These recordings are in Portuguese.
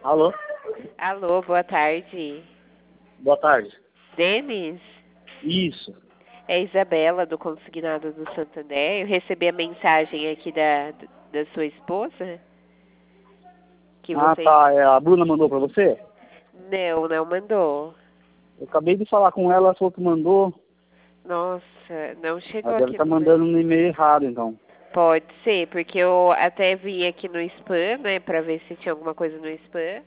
Alô? Alô, boa tarde. Boa tarde. Denis? Isso. É Isabela, do Consignado do Santander. Eu recebi a mensagem aqui da sua esposa. Que Ah, você... tá. A Bruna mandou pra você? Não mandou. Eu acabei de falar com ela, ela falou que mandou. Nossa, não chegou Ela deve aqui estar no meu... mandando no e-mail errado, então. Pode ser, porque eu até vi aqui no spam, né, pra ver se tinha alguma coisa no spam.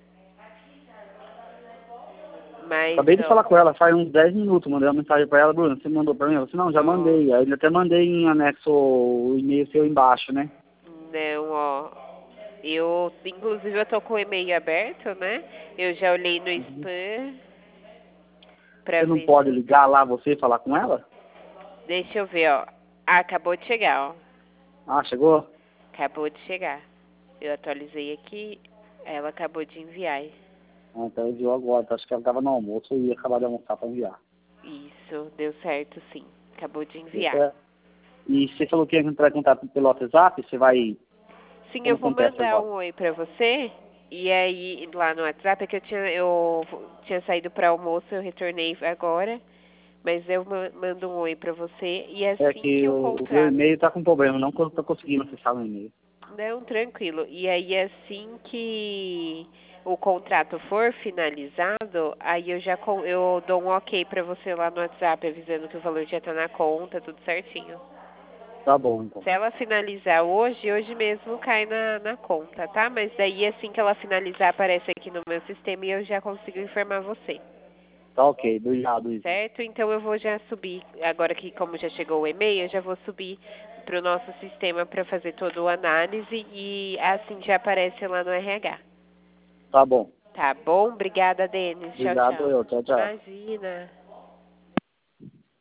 Mas Acabei de falar não. com ela faz uns 10 minutos. Mandei uma mensagem pra ela, Bruna, você mandou pra mim? Ela disse, não, já Não, mandei. Aí eu até mandei em anexo o e-mail seu embaixo, né? não, ó. Inclusive, eu tô com o e-mail aberto, né? Eu já olhei no Uhum. spam pra Você não ver pode se... ligar lá você e falar com ela? Deixa eu ver, ó. Ah, acabou de chegar, ó. Ah, chegou? Acabou de chegar. Eu atualizei aqui, ela acabou de enviar. Ah, então enviou agora. Acho que ela tava no almoço e ia acabar de almoçar pra enviar. Isso, deu certo sim. Acabou de Deu enviar. certo? E você falou que ia entrar em contato pelo WhatsApp, você vai... Sim, eu Como vou acontece mandar agora? um oi pra você. E aí, lá no WhatsApp, é que eu tinha saído para almoço, eu retornei agora. Mas eu mando um oi pra você. E É assim que que o o meu contrato... e-mail tá com problema, não tô conseguindo acessar o e-mail. Não, tranquilo. E aí, assim que o contrato for finalizado, aí eu dou um ok pra você lá no WhatsApp, avisando que o valor já tá na conta, tudo certinho. Tá bom, então. Se ela finalizar hoje mesmo cai na conta, tá? Mas daí, assim que ela finalizar, aparece aqui no meu sistema e eu já consigo informar você. Tá ok, obrigado, Isa. Certo? Então eu vou já subir, agora que como já chegou o e-mail, eu já vou subir para o nosso sistema para fazer toda a análise e assim já aparece lá no RH. Tá bom. Tá bom? Obrigada, Denis. Tchau, Obrigado tchau. eu, tchau, tchau. Imagina.